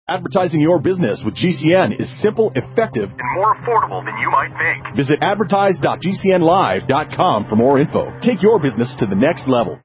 Advertising your business with GCN is simple, effective, and more affordable than you might think. Visit advertise.gcnlive.com for more info. Take your business to the next level.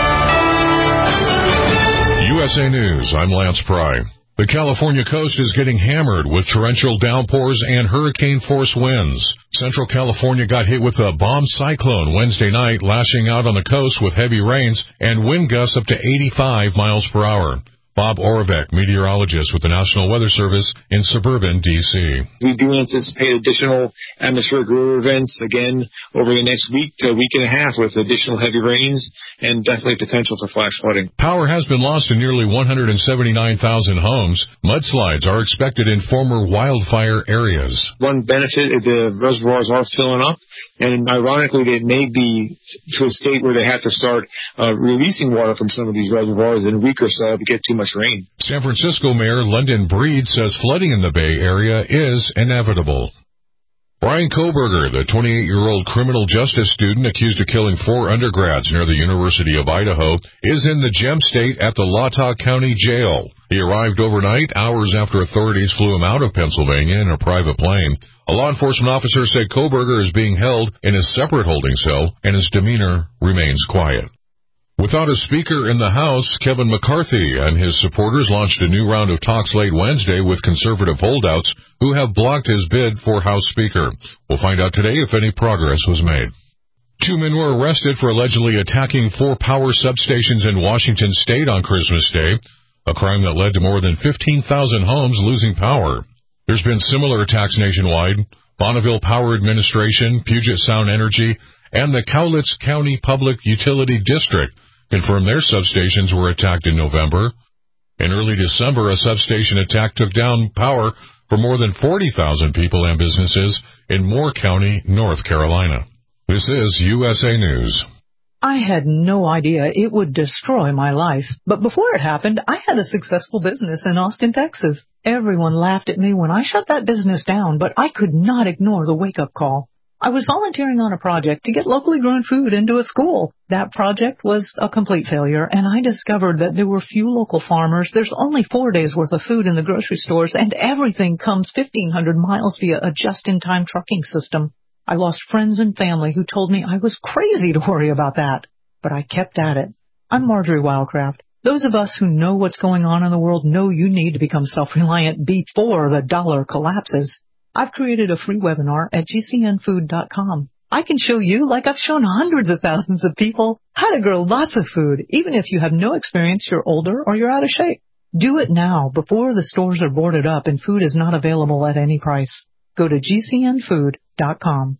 USA News, I'm Lance Pry. The California coast is getting hammered with torrential downpours and hurricane-force winds. Central California got hit with a bomb cyclone Wednesday night, lashing out on the coast with heavy rains and wind gusts up to 85 miles per hour. Bob Oravec, meteorologist with the National Weather Service in suburban D.C. We do anticipate additional atmospheric river events again over the next week to a week and a half with additional heavy rains and definitely potential for flash flooding. Power has been lost in nearly 179,000 homes. Mudslides are expected in former wildfire areas. One benefit is the reservoirs are filling up, and ironically, they may be to a state where they have to start releasing water from some of these reservoirs in a week or so to get too much rain. San Francisco Mayor London Breed says flooding in the Bay Area is inevitable. Bryan Kohberger, the 28-year-old criminal justice student accused of killing 4 undergrads near the University of Idaho, is in the Gem State at the Latah County Jail. He arrived overnight, hours after authorities flew him out of Pennsylvania in a private plane. A law enforcement officer said Kohberger is being held in a separate holding cell, and his demeanor remains quiet. Without a speaker in the House, Kevin McCarthy and his supporters launched a new round of talks late Wednesday with conservative holdouts who have blocked his bid for House Speaker. We'll find out today if any progress was made. 2 men were arrested for allegedly attacking 4 power substations in Washington state on Christmas Day, a crime that led to more than 15,000 homes losing power. There's been similar attacks nationwide. Bonneville Power Administration, Puget Sound Energy, and the Cowlitz County Public Utility District confirmed their substations were attacked in November. In early December, a substation attack took down power for more than 40,000 people and businesses in Moore County, North Carolina. This is USA News. I had no idea it would destroy my life. But before it happened, I had a successful business in Austin, Texas. Everyone laughed at me when I shut that business down, but I could not ignore the wake-up call. I was volunteering on a project to get locally grown food into a school. That project was a complete failure, and I discovered that there were few local farmers. There's only 4 days' worth of food in the grocery stores, and everything comes 1,500 miles via a just-in-time trucking system. I lost friends and family who told me I was crazy to worry about that. But I kept at it. I'm Marjorie Wildcraft. Those of us who know what's going on in the world know you need to become self-reliant before the dollar collapses. I've created a free webinar at gcnfood.com. I can show you, like I've shown hundreds of thousands of people, how to grow lots of food, even if you have no experience, you're older, or you're out of shape. Do it now, before the stores are boarded up and food is not available at any price. Go to gcnfood.com.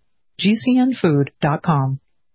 gcnfood.com.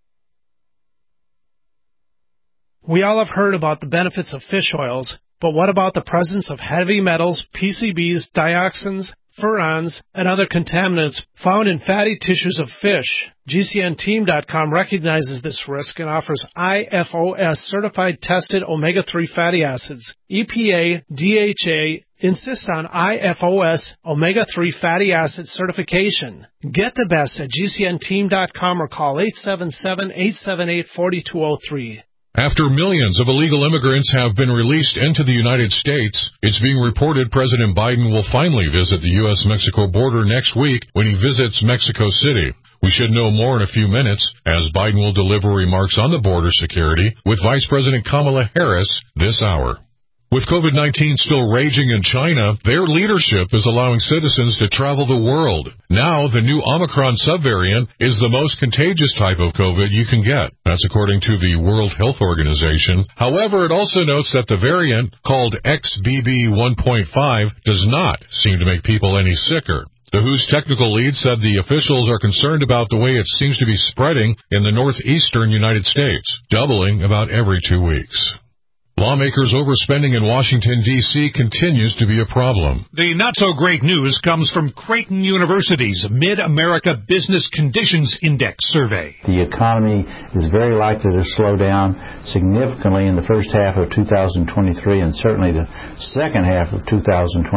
We all have heard about the benefits of fish oils, but what about the presence of heavy metals, PCBs, dioxins, furans, and other contaminants found in fatty tissues of fish? GCNteam.com recognizes this risk and offers IFOS certified tested omega-3 fatty acids. EPA, DHA insist on IFOS omega-3 fatty acid certification. Get the best at GCNteam.com or call 877-878-4203. After millions of illegal immigrants have been released into the United States, it's being reported President Biden will finally visit the U.S.-Mexico border next week when he visits Mexico City. We should know more in a few minutes, as Biden will deliver remarks on the border security with Vice President Kamala Harris this hour. With COVID-19 still raging in China, their leadership is allowing citizens to travel the world. Now, the new Omicron subvariant is the most contagious type of COVID you can get. That's according to the World Health Organization. However, it also notes that the variant, called XBB.1.5, does not seem to make people any sicker. The WHO's technical lead said the officials are concerned about the way it seems to be spreading in the northeastern United States, doubling about every 2 weeks. Lawmakers' overspending in Washington, D.C. continues to be a problem. The not-so-great news comes from Creighton University's Mid-America Business Conditions Index survey. The economy is very likely to slow down significantly in the first half of 2023 and certainly the second half of 2023.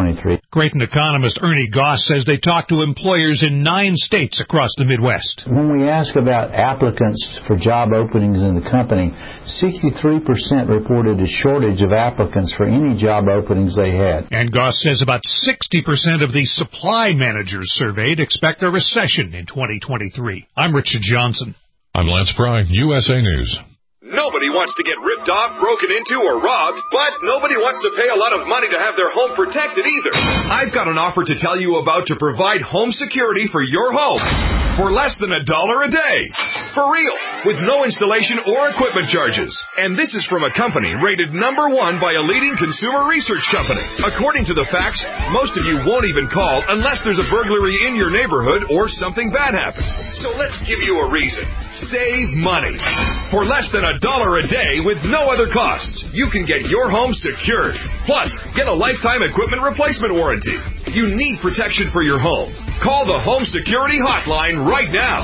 Creighton economist Ernie Goss says they talked to employers in 9 states across the Midwest. When we ask about applicants for job openings in the company, 63% reported a shortage of applicants for any job openings they had. And Goss says about 60% of the supply managers surveyed expect a recession in 2023. I'm Richard Johnson. I'm Lance Pry, USA News. Nobody wants to get ripped off, broken into, or robbed, but nobody wants to pay a lot of money to have their home protected either. I've got an offer to tell you about to provide home security for your home for less than $1 a day. For real, with no installation or equipment charges. And this is from a company rated #1 by a leading consumer research company. According to the facts, most of you won't even call unless there's a burglary in your neighborhood or something bad happens. So let's give you a reason. Save money. For less than $1 a day with no other costs, you can get your home secured. Plus, get a lifetime equipment replacement warranty. You need protection for your home. Call the Home Security Hotline right now.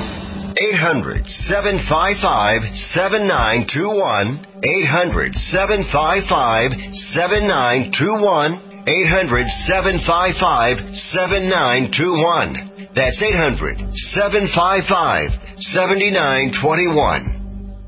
800-755-7921. 800-755-7921. 800-755-7921. That's 800-755-7921.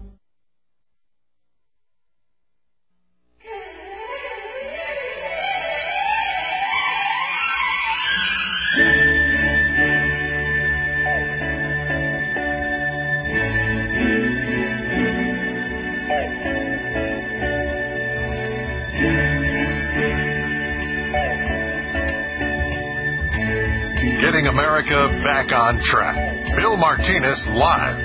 Getting America back on track. Bill Martinez live.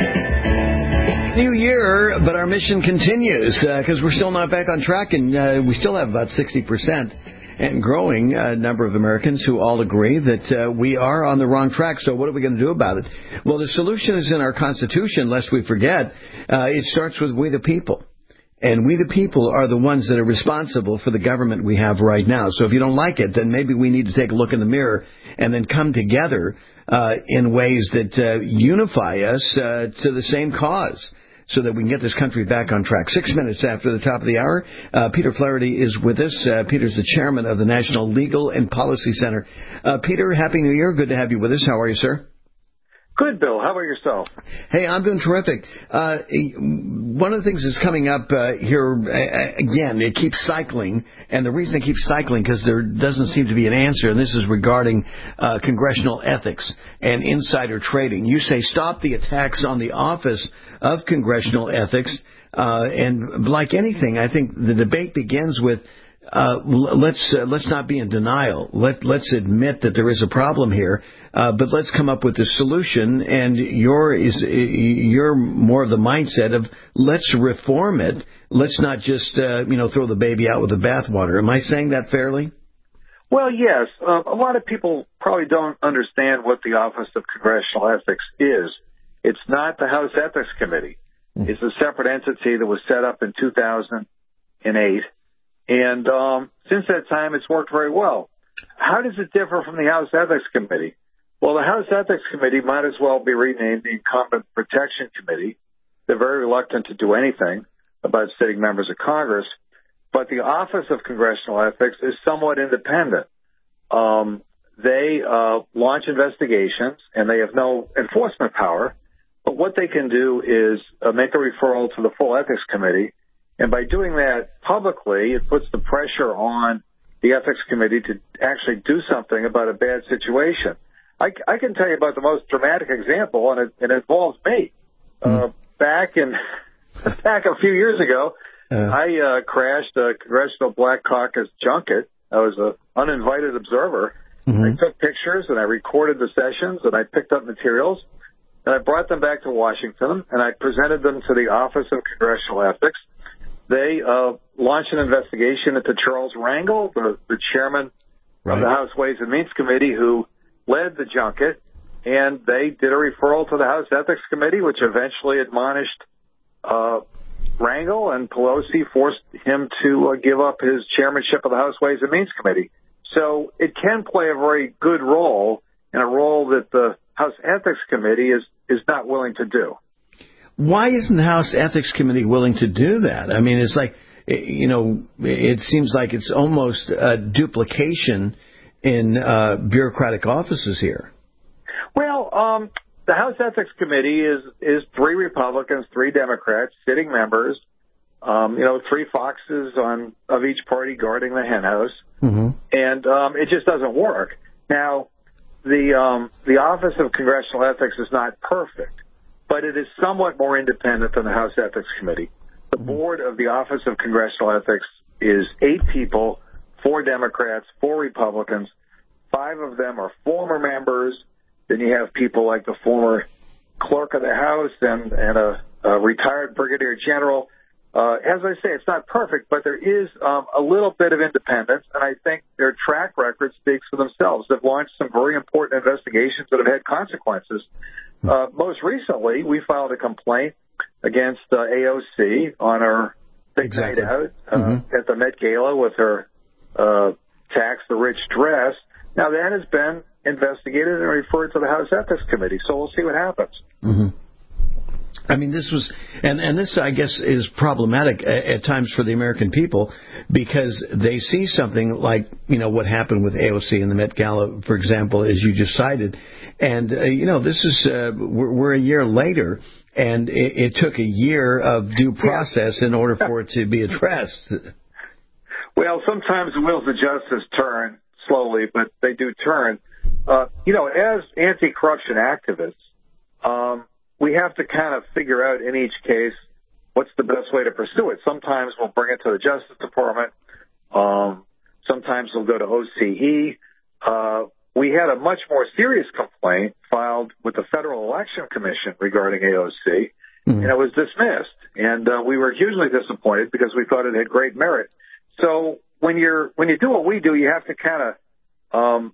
New year, but our mission continues because we're still not back on track, and we still have about 60% and growing number of Americans who all agree that we are on the wrong track. So what are we going to do about it? Well, the solution is in our Constitution, lest we forget. It starts with we the people. And we the people are the ones that are responsible for the government we have right now. So if you don't like it, then maybe we need to take a look in the mirror and then come together in ways that unify us to the same cause so that we can get this country back on track. 6 minutes after the top of the hour, Peter Flaherty is with us. Peter's the chairman of the National Legal and Policy Center. Peter, Happy New Year. Good to have you with us. How are you, sir? Good, Bill. How about yourself? Hey, I'm doing terrific. One of the things that's coming up here, again, it keeps cycling, and the reason it keeps cycling because there doesn't seem to be an answer, and this is regarding congressional ethics and insider trading. You say stop the attacks on the Office of Congressional Ethics, and like anything, I think the debate begins with let's not be in denial. Let's admit that there is a problem here, but let's come up with a solution. And you're more of the mindset of let's reform it. Let's not just throw the baby out with the bathwater. Am I saying that fairly? Well, yes. A lot of people probably don't understand what the Office of Congressional Ethics is. It's not the House Ethics Committee. It's a separate entity that was set up in 2008. And since that time, it's worked very well. How does it differ from the House Ethics Committee? Well, the House Ethics Committee might as well be renamed the Incumbent Protection Committee. They're very reluctant to do anything about sitting members of Congress. But the Office of Congressional Ethics is somewhat independent. They launch investigations, and they have no enforcement power. But what they can do is make a referral to the full Ethics Committee. And by doing that publicly, it puts the pressure on the Ethics Committee to actually do something about a bad situation. I can tell you about the most dramatic example, and it involves me. Back a few years ago, I crashed a Congressional Black Caucus junket. I was an uninvited observer. I took pictures, and I recorded the sessions, and I picked up materials, and I brought them back to Washington, and I presented them to the Office of Congressional Ethics. They launched an investigation into Charles Rangel, the chairman of the House Ways and Means Committee, who led the junket, and they did a referral to the House Ethics Committee, which eventually admonished Rangel, and Pelosi forced him to give up his chairmanship of the House Ways and Means Committee. So it can play a very good role, and a role that the House Ethics Committee is not willing to do. Why isn't the House Ethics Committee willing to do that? I mean, it's like, it seems like it's almost a duplication in bureaucratic offices here. Well, the House Ethics Committee is 3 Republicans, 3 Democrats, sitting members. 3 foxes of each party guarding the henhouse, and it just doesn't work. Now, the Office of Congressional Ethics is not perfect, but it is somewhat more independent than the House Ethics Committee. The board of the Office of Congressional Ethics is 8 people, 4 Democrats, 4 Republicans. 5 of them are former members. Then you have people like the former clerk of the House and a retired brigadier general. As I say, it's not perfect, but there is a little bit of independence, and I think their track record speaks for themselves. They've launched some very important investigations that have had consequences. Most recently, we filed a complaint against AOC on her big night out at the Met Gala with her tax the rich dress. Now, that has been investigated and referred to the House Ethics Committee, so we'll see what happens. I mean, this was, and this, I guess, is problematic at times for the American people because they see something like, what happened with AOC and the Met Gala, for example, as you just cited. And, this is, we're a year later, and it took a year of due process in order for it to be addressed. Well, sometimes the wheels of justice turn slowly, but they do turn. As anti-corruption activists, we have to kind of figure out in each case what's the best way to pursue it. Sometimes we'll bring it to the Justice Department. Sometimes we'll go to OCE. We had a much more serious complaint filed with the Federal Election Commission regarding AOC, and it was dismissed. And we were hugely disappointed because we thought it had great merit. So when you do what we do, you have to kind of,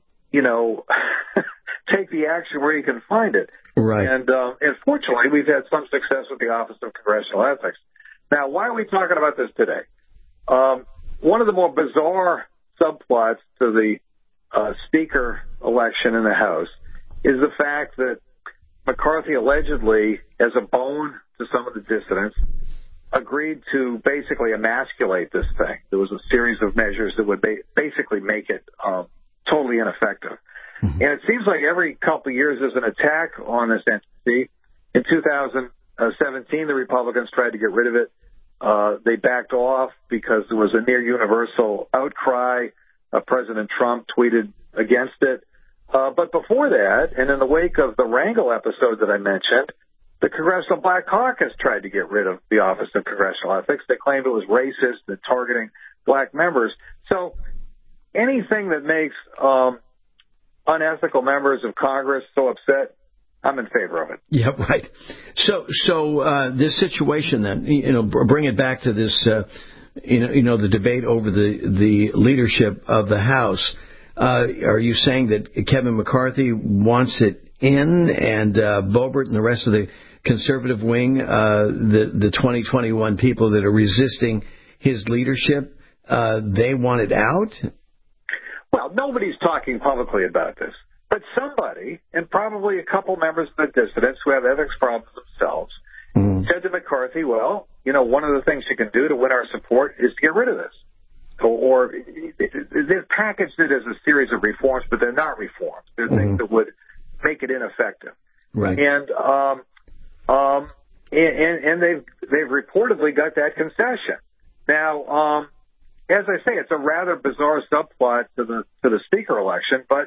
take the action where you can find it. Right. And fortunately, we've had some success with the Office of Congressional Ethics. Now, why are we talking about this today? One of the more bizarre subplots to the Speaker election in the House is the fact that McCarthy allegedly, as a bone to some of the dissidents, agreed to basically emasculate this thing. There was a series of measures that would basically make it totally ineffective. And it seems like every couple of years there's an attack on this entity. In 2017, the Republicans tried to get rid of it. They backed off because there was a near universal outcry. President Trump tweeted against it. But before that, and in the wake of the Wrangle episode that I mentioned, the Congressional Black Caucus tried to get rid of the Office of Congressional Ethics. They claimed it was racist and targeting black members. So anything that makes unethical members of Congress so upset, I'm in favor of it. Yeah, right. So this situation then, bring it back to this, the debate over the leadership of the House. Are you saying that Kevin McCarthy wants it in, and Boebert and the rest of the conservative wing, the 2021 people that are resisting his leadership, they want it out? Well, nobody's talking publicly about this, but somebody, and probably a couple members of the dissidents who have ethics problems themselves, said to McCarthy, well, one of the things you can do to win our support is to get rid of this. Or they've packaged it as a series of reforms, but they're not reforms. They're things that would make it ineffective. Right. And they've reportedly got that concession. Now, as I say, it's a rather bizarre subplot to the Speaker election, but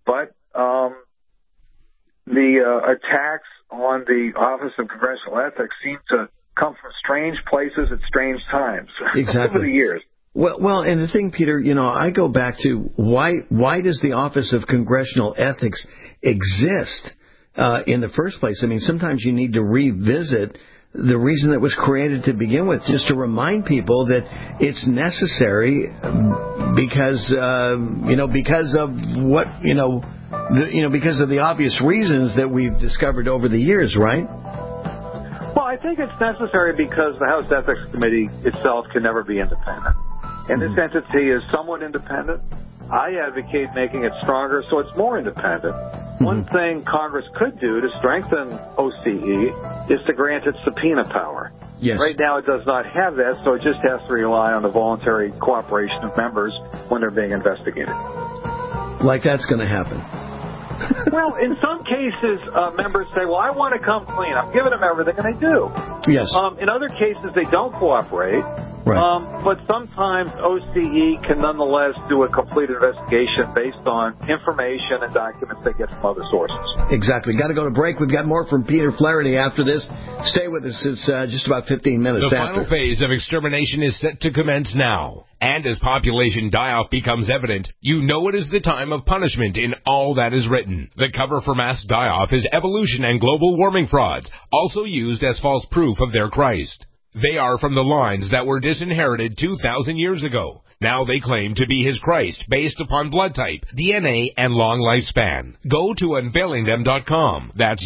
the attacks on the Office of Congressional Ethics seem to come from strange places at strange times over the years. Well, and the thing, Peter, I go back to why does the Office of Congressional Ethics exist in the first place? I mean, sometimes you need to revisit the reason that was created to begin with, just to remind people that it's necessary because of what, because of the obvious reasons that we've discovered over the years, right? Well, I think it's necessary because the House Ethics Committee itself can never be independent. And this entity is somewhat independent. I advocate making it stronger so it's more independent. One thing Congress could do to strengthen OCE is to grant it subpoena power. Yes. Right now it does not have that, so it just has to rely on the voluntary cooperation of members when they're being investigated. like that's going to happen? Well, in some cases, members say, well, I want to come clean. I'm giving them everything, and they do. Yes. In other cases, they don't cooperate. Right. But sometimes OCE can nonetheless do a complete investigation based on information and documents they get from other sources. Exactly. Got to go to break. We've got more from Peter Flaherty after this. Stay with us. It's just about 15 minutes the after. The final phase of extermination is set to commence now. And as population die-off becomes evident, you know it is the time of punishment in all that is written. The cover for mass die-off is evolution and global warming frauds, also used as false proof of their Christ. They are from the lines that were disinherited 2,000 years ago. Now they claim to be his Christ based upon blood type, DNA, and long lifespan. Go to unveilingthem.com. That's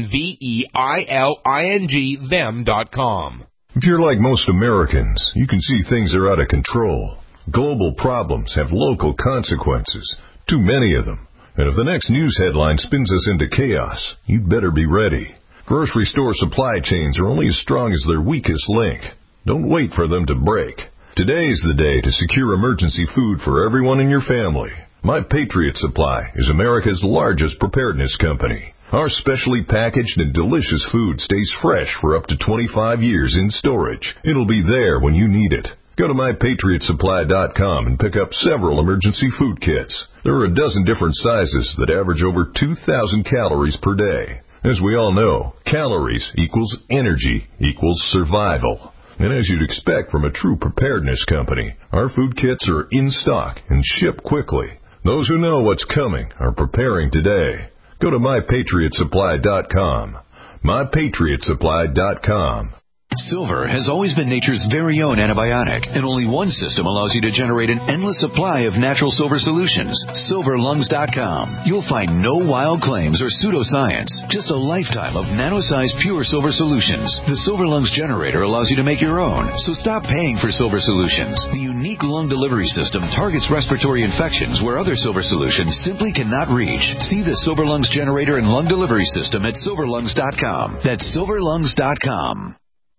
UNVEILING them.com. If you're like most Americans, you can see things are out of control. Global problems have local consequences, too many of them. And if the next news headline spins us into chaos, you'd better be ready. Grocery store supply chains are only as strong as their weakest link. Don't wait for them to break. Today's the day to secure emergency food for everyone in your family. My Patriot Supply is America's largest preparedness company. Our specially packaged and delicious food stays fresh for up to 25 years in storage. It'll be there when you need it. Go to MyPatriotSupply.com and pick up several emergency food kits. There are a dozen different sizes that average over 2,000 calories per day. As we all know, calories equals energy equals survival. And as you'd expect from a true preparedness company, our food kits are in stock and ship quickly. Those who know what's coming are preparing today. Go to MyPatriotSupply.com. MyPatriotSupply.com. Silver has always been nature's very own antibiotic, and only one system allows you to generate an endless supply of natural silver solutions. SilverLungs.com. You'll find no wild claims or pseudoscience, just a lifetime of nano-sized pure silver solutions. The Silver Lungs generator allows you to make your own, so stop paying for silver solutions. The unique lung delivery system targets respiratory infections where other silver solutions simply cannot reach. See the Silver Lungs generator and lung delivery system at SilverLungs.com. That's SilverLungs.com.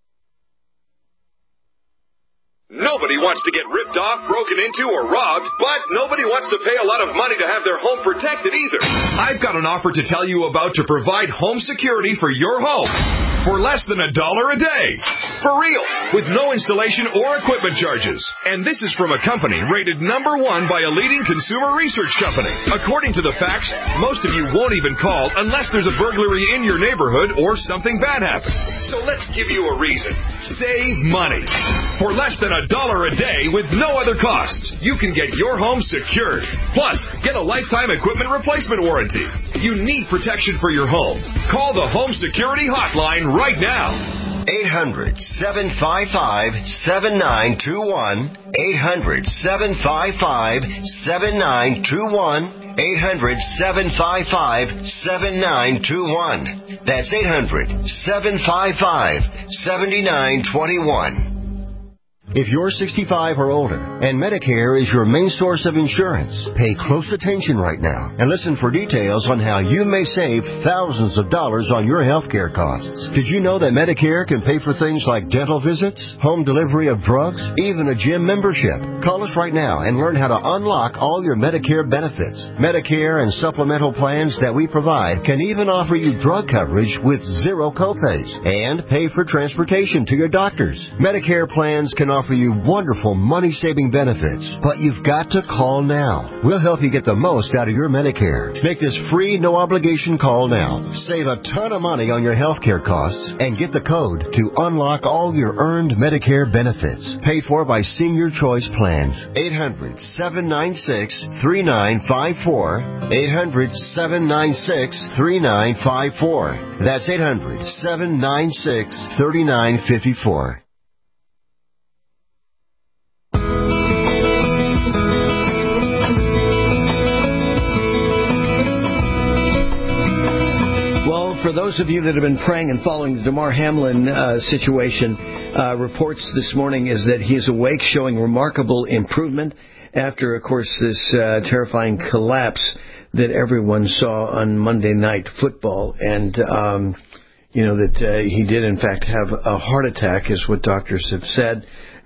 Nobody wants to get ripped off, broken into, or robbed, but nobody wants to pay a lot of money to have their home protected either. I've got an offer to tell you about to provide home security for your home for less than $1 a day. For real, with no installation or equipment charges. And this is from a company rated #1 by a leading consumer research company. According to the facts, most of you won't even call unless there's a burglary in your neighborhood or something bad happens. So let's give you a reason. Save money. For less than $1 a day with no other costs, you can get your home secured. Plus, get a lifetime equipment replacement warranty. You need protection for your home. Call the Home Security Hotline right now. 800-755-7921. 800-755-7921. 800-755-7921. That's 800-755-7921. If you're 65 or older and Medicare is your main source of insurance, pay close attention right now and listen for details on how you may save thousands of dollars on your health care costs. Did you know that Medicare can pay for things like dental visits, home delivery of drugs, even a gym membership? Call us right now and learn how to unlock all your Medicare benefits. Medicare and supplemental plans that we provide can even offer you drug coverage with zero copays and pay for transportation to your doctors. Medicare plans can offer you wonderful money-saving benefits, but you've got to call now. We'll help you get the most out of your Medicare. Make this free, no-obligation call now. Save a ton of money on your health care costs and get the code to unlock all your earned Medicare benefits. Paid for by Senior Choice Plans. 800-796-3954. 800-796-3954. That's 800-796-3954. For those of you that have been praying and following the Damar Hamlin situation, reports this morning is that he is awake, showing remarkable improvement after, of course, this terrifying collapse that everyone saw on Monday Night Football. And, that he did, in fact, have a heart attack, is what doctors have said.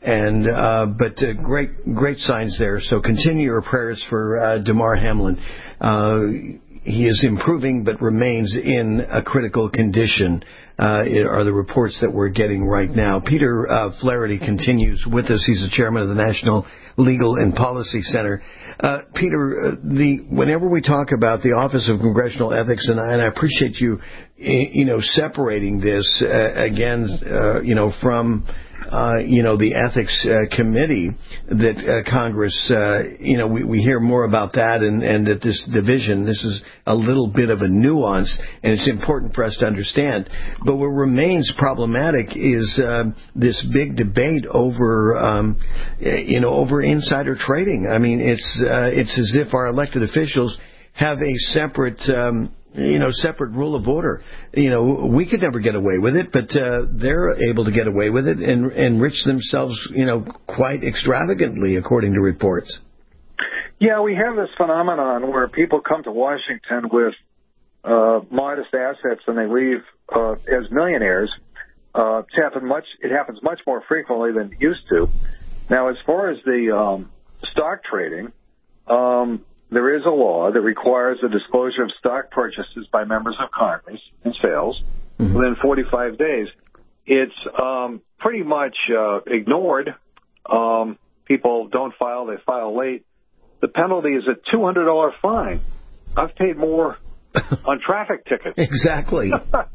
But great signs there. So continue your prayers for Damar Hamlin. He is improving, but remains in a critical condition. Are the reports that we're getting right now. Peter Flaherty continues with us. He's the chairman of the National Legal and Policy Center. Peter, whenever we talk about the Office of Congressional Ethics, and I appreciate you, separating this again, from the ethics committee that Congress, we hear more about that and that this division, this is a little bit of a nuance, and it's important for us to understand. But what remains problematic is this big debate over, over insider trading. I mean, it's as if our elected officials have a separate rule of order. We could never get away with it, but they're able to get away with it and enrich themselves, quite extravagantly, according to reports. Yeah, we have this phenomenon where people come to Washington with modest assets and they leave as millionaires. It happens much more frequently than it used to. Now, as far as the stock trading, there is a law that requires the disclosure of stock purchases by members of Congress and sales within 45 days. It's pretty much ignored. People don't file, they file late. The penalty is a $200 fine. I've paid more on traffic tickets. Exactly.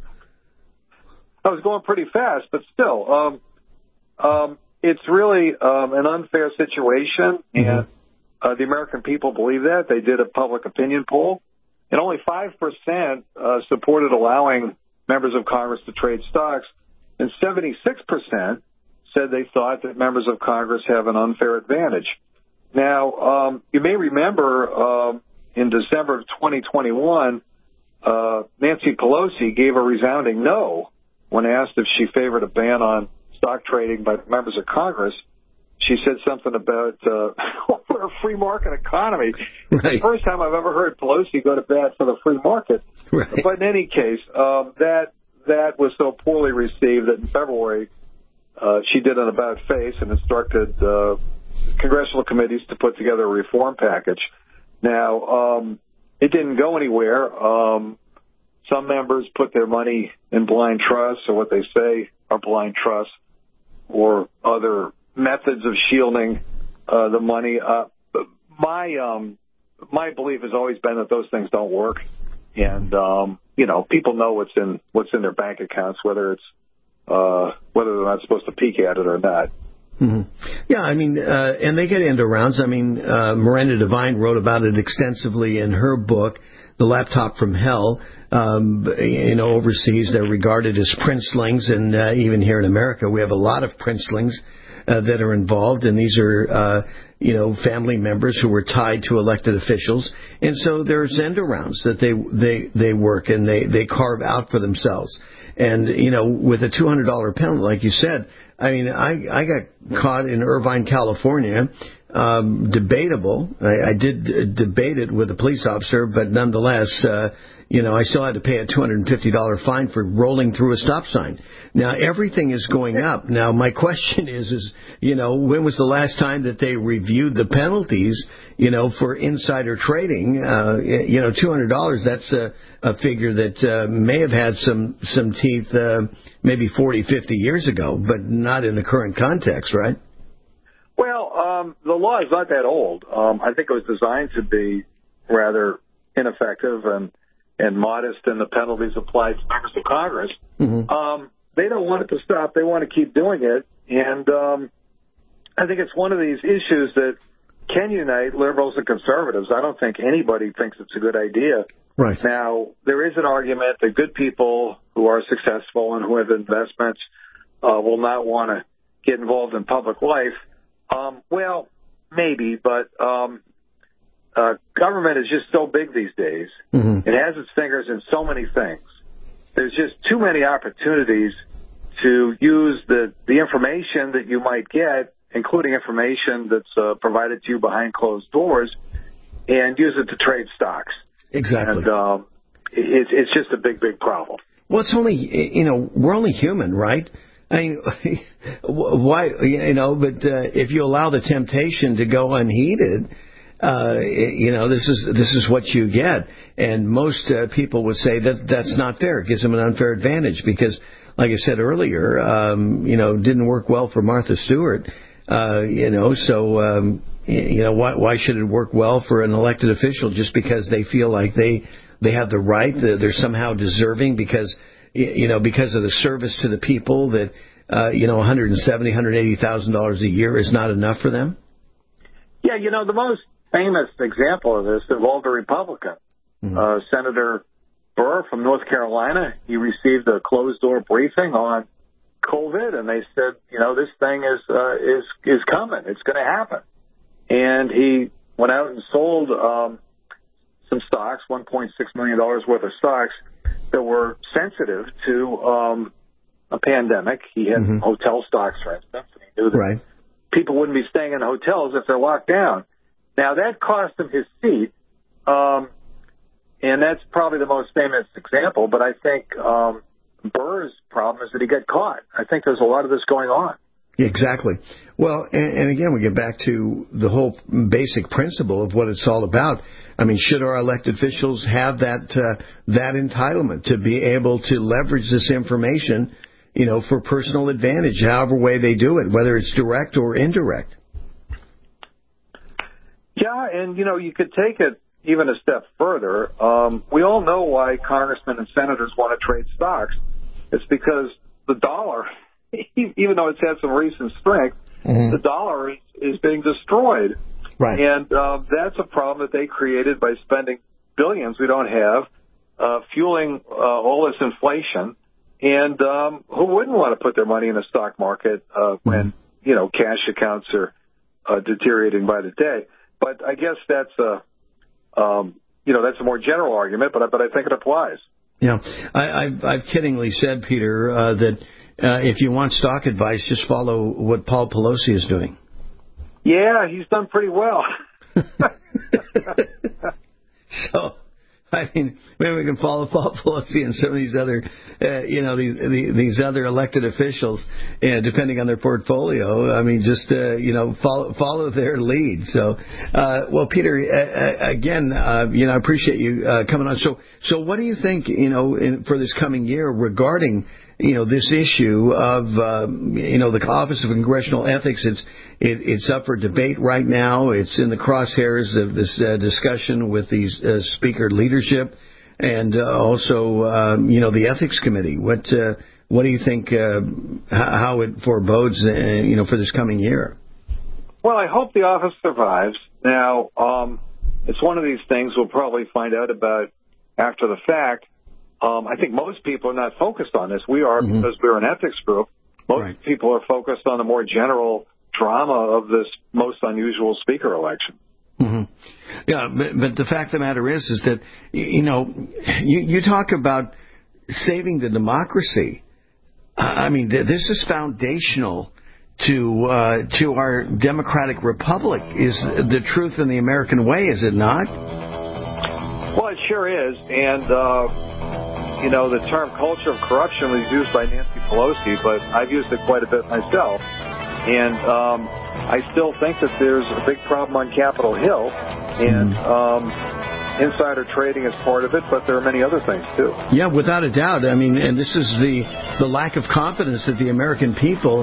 I was going pretty fast, but still, it's really an unfair situation, and the American people believe that. They did a public opinion poll, and only 5% supported allowing members of Congress to trade stocks, and 76% said they thought that members of Congress have an unfair advantage. Now, you may remember in December of 2021, Nancy Pelosi gave a resounding no when asked if she favored a ban on stock trading by members of Congress. She said something about we're a free market economy. Right. It's the first time I've ever heard Pelosi go to bat for the free market. Right. But in any case, that was so poorly received that in February she did an about face and instructed congressional committees to put together a reform package. Now, it didn't go anywhere. Some members put their money in blind trusts, or what they say are blind trusts, or other methods of shielding the money. My belief has always been that those things don't work, and people know what's in their bank accounts, whether they're not supposed to peek at it or not. Mm-hmm. Yeah, I mean, and they get into rounds. I mean, Miranda Devine wrote about it extensively in her book, The Laptop from Hell. Overseas, they're regarded as princelings, and even here in America, we have a lot of princelings that are involved, and these are, family members who were tied to elected officials. And so there's end arounds that they work and they carve out for themselves. And, with a $200 penalty, like you said, I mean, I got caught in Irvine, California, debatable. I did debate it with a police officer, but nonetheless, I still had to pay a $250 fine for rolling through a stop sign. Now, everything is going up. Now, my question is, when was the last time that they reviewed the penalties, for insider trading? $200, that's a figure that may have had some teeth maybe 40, 50 years ago, but not in the current context, right? Well, the law is not that old. I think it was designed to be rather ineffective and modest in the penalties applied to members of Congress. Mm-hmm. They don't want it to stop. They want to keep doing it. And I think it's one of these issues that can unite liberals and conservatives. I don't think anybody thinks it's a good idea. Right. Now, there is an argument that good people who are successful and who have investments will not want to get involved in public life. Well, maybe, but government is just so big these days. Mm-hmm. It has its fingers in so many things. There's just too many opportunities to use the information that you might get, including information that's provided to you behind closed doors, and use it to trade stocks. Exactly. And it's just a big, big problem. Well, it's only, we're only human, right? I mean, why, but if you allow the temptation to go unheeded, this is what you get. And most people would say that that's not fair. It gives them an unfair advantage because, like I said earlier, didn't work well for Martha Stewart. Why should it work well for an elected official just because they feel like they have the right, they're somehow deserving because of the service to the people that, $170,000, $180,000 a year is not enough for them? Yeah, the most famous example of this involved a Republican, Senator Burr from North Carolina. He received a closed-door briefing on COVID, and they said, this thing is coming. It's going to happen. And he went out and sold some stocks, $1.6 million worth of stocks, that were sensitive to a pandemic. He had hotel stocks, for instance, and he knew that people wouldn't be staying in hotels if they're locked down. Now, that cost him his seat, and that's probably the most famous example, but I think Burr's problem is that he got caught. I think there's a lot of this going on. Exactly. Well, and again, we get back to the whole basic principle of what it's all about. I mean, should our elected officials have that entitlement to be able to leverage this information, for personal advantage, however way they do it, whether it's direct or indirect? Yeah, and, you could take it even a step further. We all know why congressmen and senators want to trade stocks. It's because the dollar, even though it's had some recent strength, the dollar is being destroyed. Right. And that's a problem that they created by spending billions we don't have, fueling all this inflation. And who wouldn't want to put their money in the stock market when, cash accounts are deteriorating by the day? But I guess that's that's a more general argument, but I think it applies. Yeah, I've kiddingly said, Peter, that if you want stock advice, just follow what Paul Pelosi is doing. Yeah, he's done pretty well. So, I mean, maybe we can follow Paul Pelosi and some of these other, these other elected officials, depending on their portfolio. I mean, just follow their lead. So, well, Peter, again, I appreciate you coming on. So, what do you think, for this coming year regarding, this issue of, the Office of Congressional Ethics? It's up for debate right now. It's in the crosshairs of this discussion with these speaker leadership and also, the Ethics Committee. What do you think, how it forebodes, for this coming year? Well, I hope the office survives. Now, it's one of these things we'll probably find out about after the fact. I think most people are not focused on this. We are because we're an ethics group. Most people are focused on the more general drama of this most unusual speaker election. Yeah, but the fact of the matter is that, you talk about saving the democracy. I mean, this is foundational to our democratic republic. Is the truth in the American way, is it not? Well, it sure is. And, the term culture of corruption was used by Nancy Pelosi, but I've used it quite a bit myself. And I still think that there's a big problem on Capitol Hill, and insider trading is part of it, but there are many other things, too. Yeah, without a doubt. I mean, and this is the lack of confidence that the American people,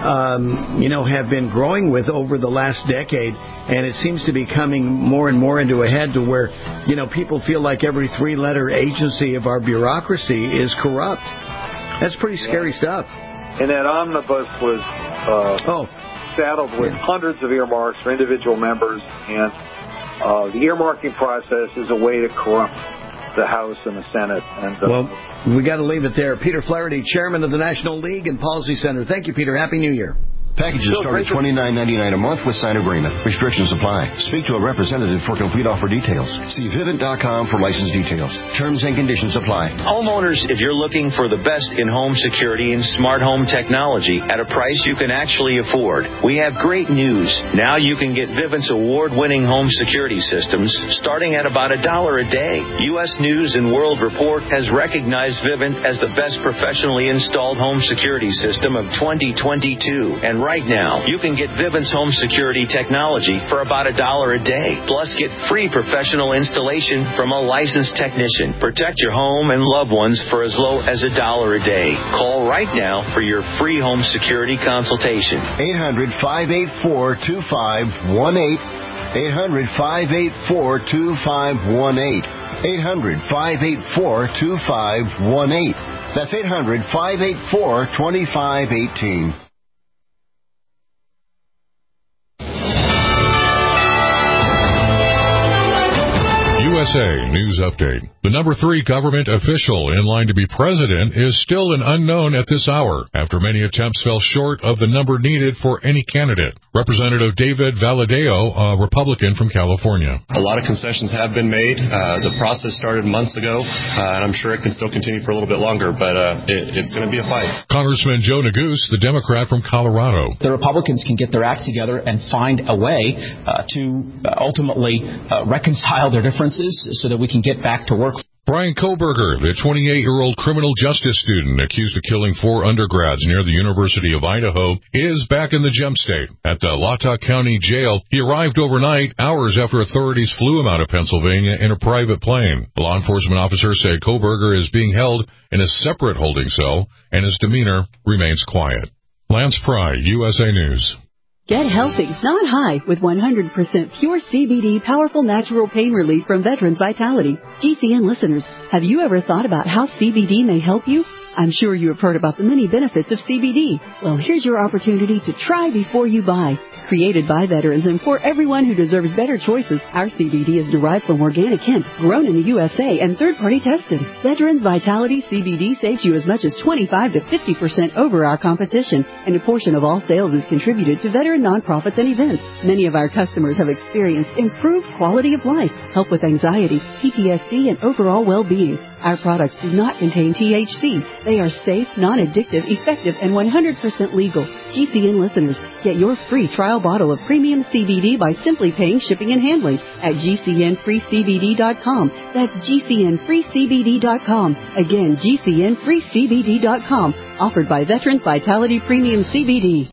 have been growing with over the last decade, and it seems to be coming more and more into a head to where, people feel like every three-letter agency of our bureaucracy is corrupt. That's pretty scary stuff. And that omnibus was saddled with hundreds of earmarks for individual members, and the earmarking process is a way to corrupt the House and the Senate. And well, we got to leave it there. Peter Flaherty, Chairman of the National League and Policy Center. Thank you, Peter. Happy New Year. Packages start at $29.99 a month with sign agreement. Restrictions apply. Speak to a representative for complete offer details. See Vivint.com for license details. Terms and conditions apply. Homeowners, if you're looking for the best in home security and smart home technology at a price you can actually afford, we have great news. Now you can get Vivint's award-winning home security systems starting at about $1 a day. U.S. News and World Report has recognized Vivint as the best professionally installed home security system of 2022. And right now, you can get Vivint's home security technology for about $1 a day. Plus, get free professional installation from a licensed technician. Protect your home and loved ones for as low as $1 a day. Call right now for your free home security consultation. 800-584-2518. 800-584-2518. 800-584-2518. That's 800-584-2518. USA News Update. The number 3 government official in line to be president is still an unknown at this hour, after many attempts fell short of the number needed for any candidate. Representative David Valadao, a Republican from California. A lot of concessions have been made. The process started months ago, and I'm sure it can still continue for a little bit longer, but it's going to be a fight. Congressman Joe Neguse, the Democrat from Colorado. The Republicans can get their act together and find a way to ultimately reconcile their differences so that we can get back to work. Bryan Kohberger, the 28-year-old criminal justice student accused of killing 4 undergrads near the University of Idaho, is back in the gem state. At the Latah County Jail, he arrived overnight, hours after authorities flew him out of Pennsylvania in a private plane. Law enforcement officers say Kohberger is being held in a separate holding cell, and his demeanor remains quiet. Lance Pry, USA News. Get healthy, not high, with 100% pure CBD powerful natural pain relief from Veterans Vitality. GCN listeners, have you ever thought about how CBD may help you? I'm sure you have heard about the many benefits of CBD. Well, here's your opportunity to try before you buy. Created by veterans and for everyone who deserves better choices, our CBD is derived from organic hemp, grown in the USA and third-party tested. Veterans Vitality CBD saves you as much as 25 to 50% over our competition, and a portion of all sales is contributed to veteran nonprofits and events. Many of our customers have experienced improved quality of life, help with anxiety, PTSD, and overall well-being. Our products do not contain THC. They are safe, non-addictive, effective, and 100% legal. GCN listeners, get your free trial bottle of premium CBD by simply paying shipping and handling at GCNFreeCBD.com. That's GCNFreeCBD.com. Again, GCNFreeCBD.com. Offered by Veterans Vitality Premium CBD.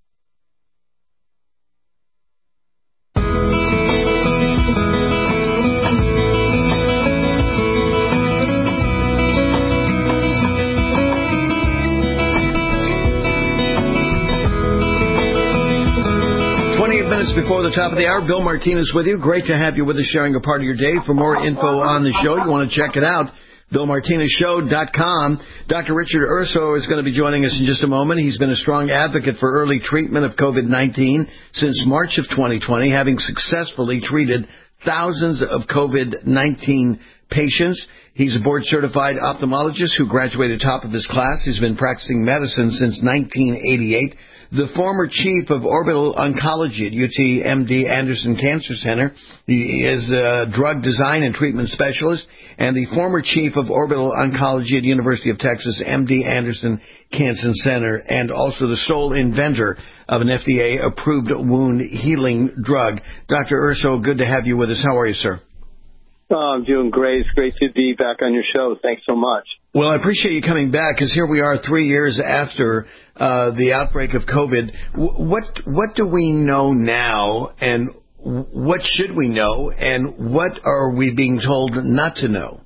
28 minutes before the top of the hour, Bill Martinez with you. Great to have you with us, sharing a part of your day. For more info on the show, you want to check it out, BillMartinezShow.com. Dr. Richard Urso is going to be joining us in just a moment. He's been a strong advocate for early treatment of COVID-19 since March of 2020, having successfully treated thousands of COVID-19 patients. He's a board-certified ophthalmologist who graduated top of his class. He's been practicing medicine since 1988. The former chief of orbital oncology at UT MD Anderson Cancer Center. He is a drug design and treatment specialist, and the former chief of orbital oncology at University of Texas MD Anderson Cancer Center, and also the sole inventor of an FDA-approved wound healing drug. Dr. Urso, good to have you with us. How are you, sir? I'm doing great. It's great to be back on your show. Thanks so much. Well, I appreciate you coming back, because here we are 3 years after the outbreak of COVID. What do we know now, and what should we know, and what are we being told not to know?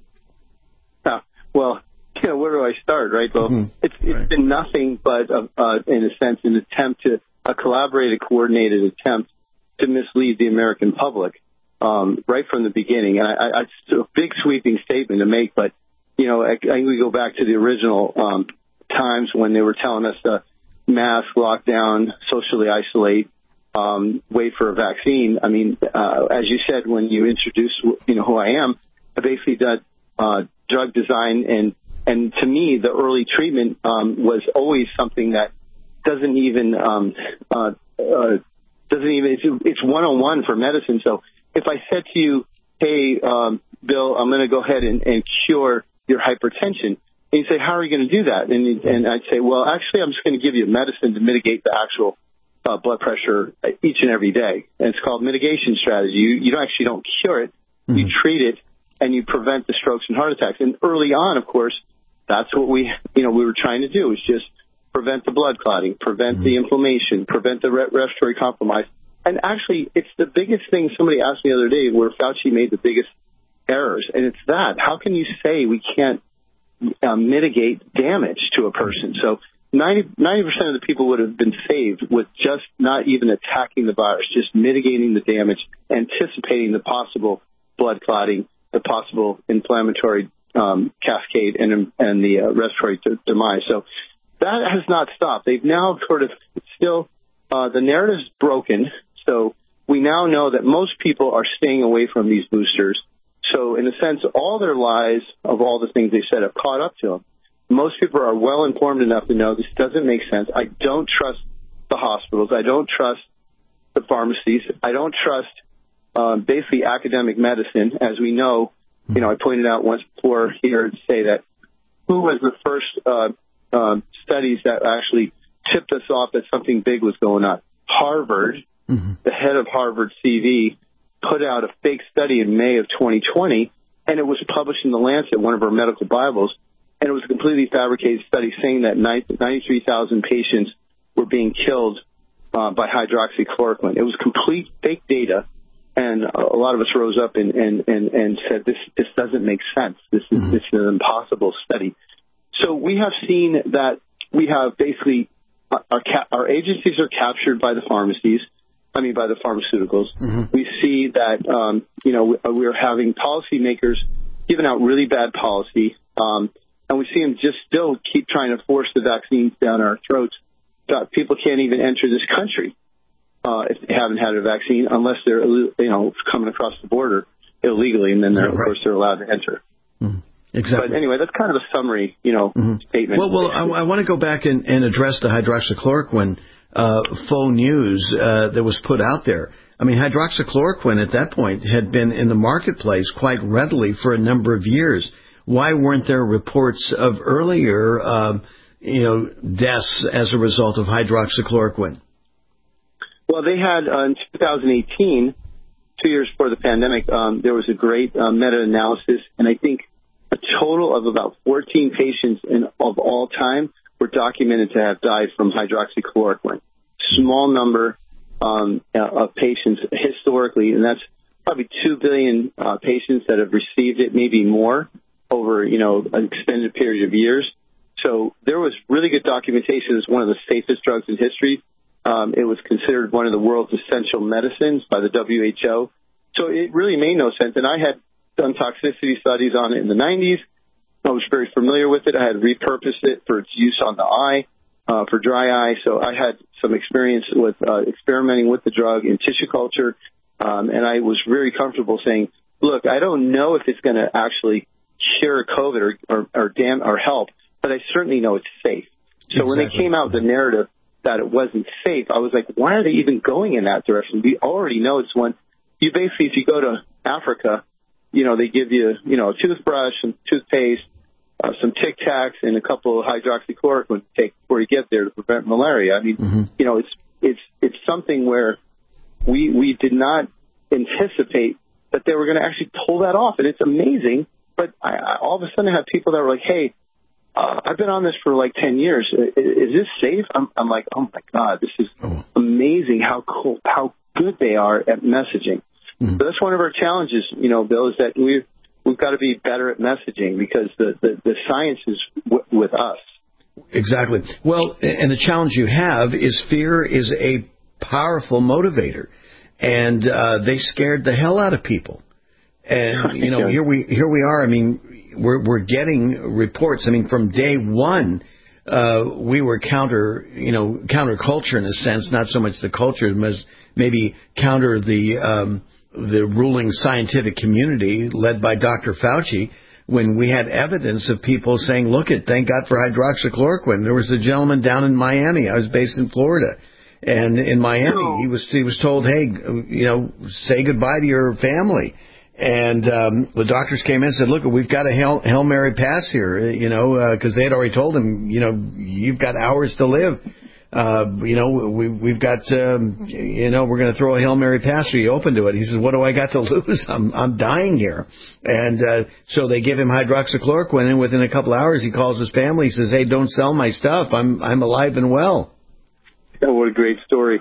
Well, where do I start, right? Well, it's been nothing but, in a sense, an attempt to, a collaborated, coordinated attempt to mislead the American public. Right from the beginning. And it's a big sweeping statement to make, but, I think we go back to the original times when they were telling us to mask, lock down, socially isolate, wait for a vaccine. I mean, as you said, when you introduced, who I am, I basically did drug design, and to me, the early treatment was always something that doesn't even doesn't even, it's 101 for medicine. So if I said to you, hey, Bill, I'm going to go ahead and cure your hypertension, and you say, how are you going to do that? And I'd say, well, actually, I'm just going to give you medicine to mitigate the actual blood pressure each and every day. And it's called mitigation strategy. You don't cure it. Mm-hmm. You treat it, and you prevent the strokes and heart attacks. And early on, of course, that's what we were trying to do, is just prevent the blood clotting, prevent the inflammation, prevent the respiratory compromise. And actually, it's the biggest thing. Somebody asked me the other day where Fauci made the biggest errors, and it's that. How can you say we can't mitigate damage to a person? So 90% of the people would have been saved with just not even attacking the virus, just mitigating the damage, anticipating the possible blood clotting, the possible inflammatory cascade, and the respiratory demise. So that has not stopped. They've now sort of still, the narrative's broken. So we now know that most people are staying away from these boosters. So in a sense, all their lies of all the things they said have caught up to them. Most people are well informed enough to know this doesn't make sense. I don't trust the hospitals. I don't trust the pharmacies. I don't trust basically academic medicine. As we know, I pointed out once before here to say that who was the first studies that actually tipped us off that something big was going on? Harvard, the head of Harvard CV, put out a fake study in May of 2020, and it was published in The Lancet, one of our medical Bibles, and it was a completely fabricated study saying that 93,000 patients were being killed by hydroxychloroquine. It was complete fake data, and a lot of us rose up and said, this doesn't make sense. This is an impossible study. So we have seen that we have basically our agencies are captured by the pharmacies. By the pharmaceuticals. We see that, we're having policymakers giving out really bad policy, and we see them just still keep trying to force the vaccines down our throats. People can't even enter this country if they haven't had a vaccine unless they're, coming across the border illegally, and then of course they're allowed to enter. Exactly. But anyway, that's kind of a summary, statement. Well, I want to go back and address the hydroxychloroquine faux news that was put out there. Hydroxychloroquine at that point had been in the marketplace quite readily for a number of years. Why weren't there reports of earlier, deaths as a result of hydroxychloroquine? Well, they had in 2018, 2 years before the pandemic, there was a great meta-analysis, and I think a total of about 14 patients of all time were documented to have died from hydroxychloroquine. Small number of patients historically, and that's probably 2 billion patients that have received it, maybe more, over an extended period of years. So there was really good documentation. It's one of the safest drugs in history. It was considered one of the world's essential medicines by the WHO. So it really made no sense. And I had done toxicity studies on it in the 90s. I was very familiar with it. I had repurposed it for its use on the eye, for dry eye. So I had some experience with experimenting with the drug in tissue culture. And I was very comfortable saying, look, I don't know if it's going to actually cure COVID or help, but I certainly know it's safe. So when they came out with the narrative that it wasn't safe, I was like, why are they even going in that direction? We already know it's one. You basically, if you go to Africa, they give you, a toothbrush and toothpaste, some Tic Tacs, and a couple of hydroxychloroquine to take before you get there to prevent malaria. It's something where we did not anticipate that they were going to actually pull that off, and it's amazing. But I all of a sudden I have people that were like, hey, I've been on this for like 10 years. Is this safe? I'm like, oh my God, this is amazing how cool, how good they are at messaging. So that's one of our challenges, Bill, is that we've got to be better at messaging because the science is with us. Exactly. Well, and the challenge you have is fear is a powerful motivator, and they scared the hell out of people. And here we are. We're getting reports. from day one, we were counterculture in a sense, not so much the culture as maybe counter the ruling scientific community led by Dr. Fauci, when we had evidence of people saying, look, thank God for hydroxychloroquine. There was a gentleman down in Miami. I was based in Florida. And in Miami, he was told, hey, say goodbye to your family. And the doctors came in and said, look, we've got a Hail Mary pass here, because they had already told him, you've got hours to live. We've got, we're going to throw a Hail Mary pass. Are you open to it? He says, what do I got to lose? I'm dying here. And so they give him hydroxychloroquine, and within a couple hours, he calls his family. He says, hey, don't sell my stuff. I'm alive and well. Oh, what a great story.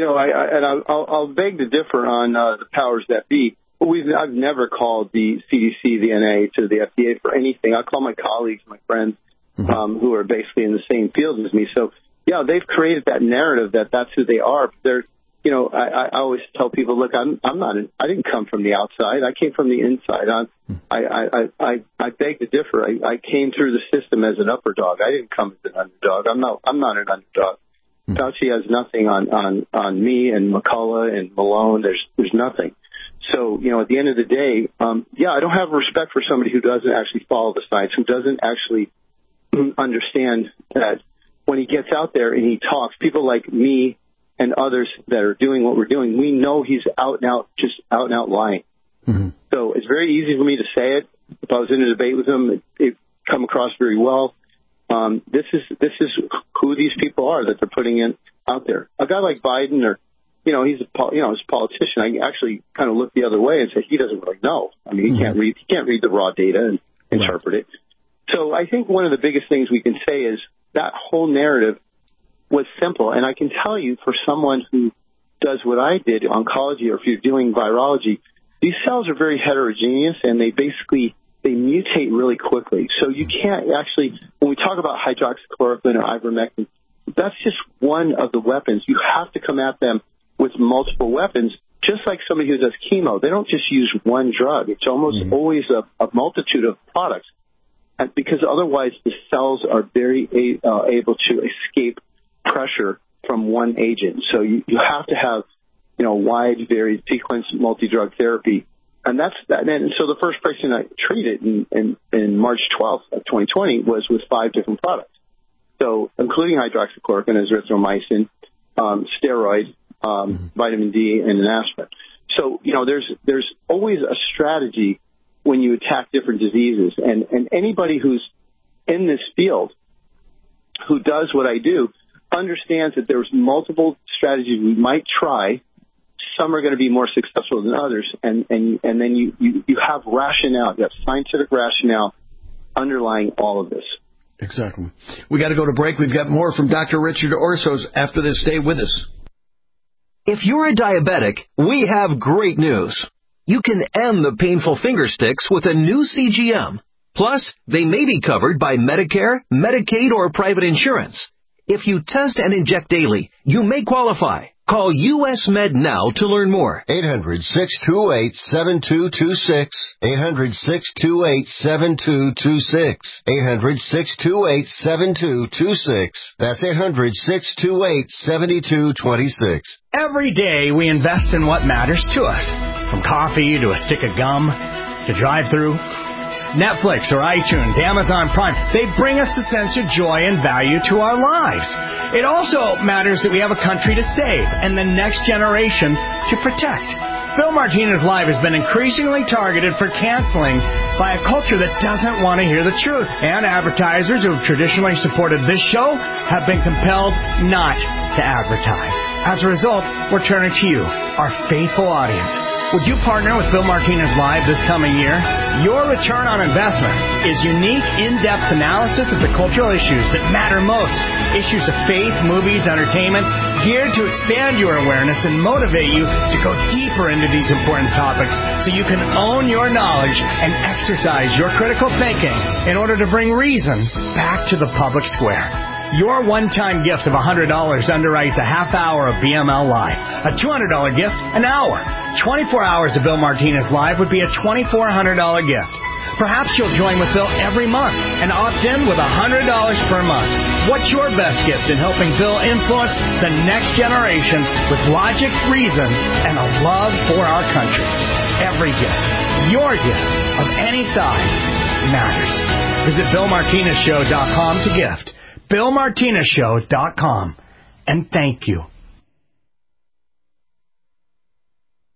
I'll beg to differ on the powers that be. I've never called the CDC, the NA, to the FDA for anything. I call my colleagues, my friends, who are basically in the same field as me. So, yeah, they've created that narrative that that's who they are. They're, I always tell people, look, I didn't come from the outside. I came from the inside. I beg to differ. I came through the system as an upper dog. I didn't come as an underdog. I'm not an underdog. Fauci has nothing on me and McCullough and Malone. There's nothing. So, at the end of the day, I don't have respect for somebody who doesn't actually follow the science, who doesn't actually understand that when he gets out there and he talks, people like me and others that are doing what we're doing, we know he's out and out lying. Mm-hmm. So it's very easy for me to say it. If I was in a debate with him, it'd come across very well. This is who these people are that they're putting out there. A guy like Biden, or he's a politician. I actually kind of look the other way and say he doesn't really know. I mean, he can't read the raw data and interpret it. So I think one of the biggest things we can say is that whole narrative was simple. And I can tell you, for someone who does what I did, oncology, or if you're doing virology, these cells are very heterogeneous, and they mutate really quickly. So you can't actually, when we talk about hydroxychloroquine or ivermectin, that's just one of the weapons. You have to come at them with multiple weapons, just like somebody who does chemo. They don't just use one drug. It's almost always a multitude of products, and because otherwise the cells are very able to escape pressure from one agent. So you have to have, wide, varied sequence multi-drug therapy. And that's that. And so the first person I treated in March 12th of 2020 was with 5 different products. So including hydroxychloroquine, azithromycin, steroid, vitamin D, and an aspirin. So, there's always a strategy when you attack different diseases. And anybody who's in this field who does what I do understands that there's multiple strategies we might try. Some are going to be more successful than others, and then you have rationale, you have scientific rationale underlying all of this. Exactly. We got to go to break. We've got more from Dr. Richard Orsos after this. Stay with us. If you're a diabetic, we have great news. You can end the painful finger sticks with a new CGM. Plus, they may be covered by Medicare, Medicaid, or private insurance. If you test and inject daily, you may qualify. Call US Med now to learn more. 800-628-7226. 800-628-7226. 800-628-7226. That's 800-628-7226. Every day we invest in what matters to us. From coffee to a stick of gum to drive-through. Netflix or iTunes, Amazon Prime, they bring us a sense of joy and value to our lives. It also matters that we have a country to save and the next generation to protect. Bill Martinez Live has been increasingly targeted for canceling by a culture that doesn't want to hear the truth. And advertisers who have traditionally supported this show have been compelled not to advertise. As a result, we're turning to you, our faithful audience. Would you partner with Bill Martinez Live this coming year? Your return on investment is unique, in-depth analysis of the cultural issues that matter most. Issues of faith, movies, entertainment, geared to expand your awareness and motivate you to go deeper into these important topics so you can own your knowledge and exercise your critical thinking in order to bring reason back to the public square. Your one-time gift of $100 underwrites a half hour of BML Live. A $200 gift, an hour. 24 hours of Bill Martinez Live would be a $2,400 gift. Perhaps you'll join with Bill every month and opt in with $100 per month. What's your best gift in helping Bill influence the next generation with logic, reason, and a love for our country? Every gift, your gift of any size, matters. Visit BillMartinezShow.com to gift. BillMartinezShow.com. And thank you.